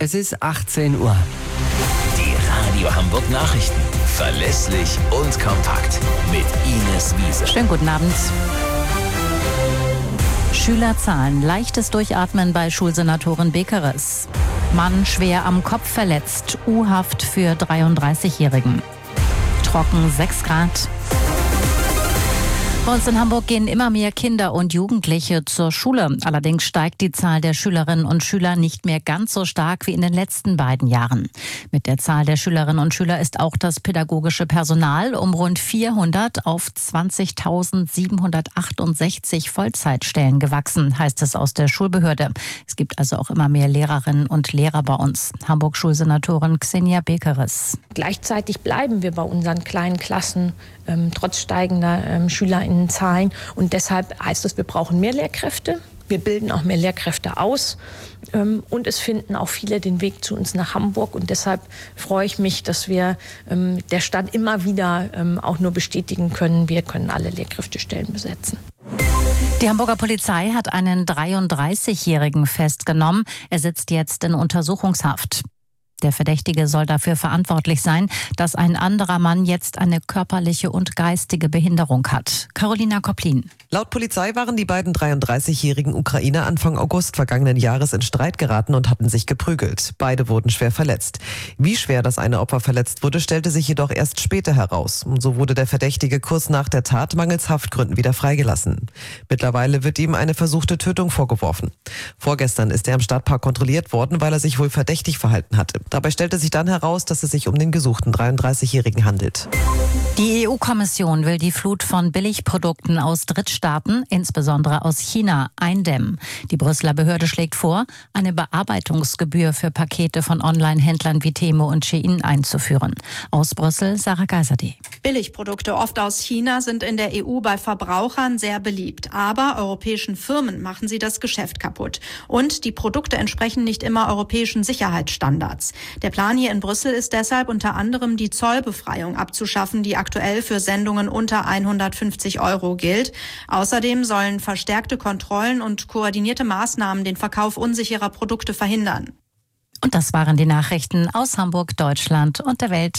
Es ist 18 Uhr. Die Radio Hamburg Nachrichten. Verlässlich und kompakt. Mit Ines Wiese. Schönen guten Abend. Schülerzahlen. Leichtes Durchatmen bei Schulsenatorin Bekeres. Mann schwer am Kopf verletzt. U-Haft für 33-Jährigen. Trocken 6 Grad. Bei uns in Hamburg gehen immer mehr Kinder und Jugendliche zur Schule. Allerdings steigt die Zahl der Schülerinnen und Schüler nicht mehr ganz so stark wie in den letzten beiden Jahren. Mit der Zahl der Schülerinnen und Schüler ist auch das pädagogische Personal um rund 400 auf 20.768 Vollzeitstellen gewachsen, heißt es aus der Schulbehörde. Es gibt also auch immer mehr Lehrerinnen und Lehrer bei uns. Hamburg-Schulsenatorin Xenia Bekeres. Gleichzeitig bleiben wir bei unseren kleinen Klassen trotz steigender SchülerInnenzahlen. Und deshalb heißt es, wir brauchen mehr Lehrkräfte. Wir bilden auch mehr Lehrkräfte aus. Und es finden auch viele den Weg zu uns nach Hamburg. Und deshalb freue ich mich, dass wir der Stadt immer wieder auch nur bestätigen können, wir können alle Lehrkräftestellen besetzen. Die Hamburger Polizei hat einen 33-Jährigen festgenommen. Er sitzt jetzt in Untersuchungshaft. Der Verdächtige soll dafür verantwortlich sein, dass ein anderer Mann jetzt eine körperliche und geistige Behinderung hat. Carolina Koplin. Laut Polizei waren die beiden 33-jährigen Ukrainer Anfang August vergangenen Jahres in Streit geraten und hatten sich geprügelt. Beide wurden schwer verletzt. Wie schwer das eine Opfer verletzt wurde, stellte sich jedoch erst später heraus. Und so wurde der Verdächtige kurz nach der Tat mangels Haftgründen wieder freigelassen. Mittlerweile wird ihm eine versuchte Tötung vorgeworfen. Vorgestern ist er im Stadtpark kontrolliert worden, weil er sich wohl verdächtig verhalten hatte. Dabei stellte sich dann heraus, dass es sich um den gesuchten 33-Jährigen handelt. Die EU-Kommission will die Flut von Billigprodukten aus Drittstaaten, insbesondere aus China, eindämmen. Die Brüsseler Behörde schlägt vor, eine Bearbeitungsgebühr für Pakete von Online-Händlern wie Temu und Shein einzuführen. Aus Brüssel, Sarah Geiserde. Billigprodukte, oft aus China, sind in der EU bei Verbrauchern sehr beliebt. Aber europäischen Firmen machen sie das Geschäft kaputt. Und die Produkte entsprechen nicht immer europäischen Sicherheitsstandards. Der Plan hier in Brüssel ist deshalb unter anderem die Zollbefreiung abzuschaffen, die aktuell für Sendungen unter 150 € gilt. Außerdem sollen verstärkte Kontrollen und koordinierte Maßnahmen den Verkauf unsicherer Produkte verhindern. Und das waren die Nachrichten aus Hamburg, Deutschland und der Welt.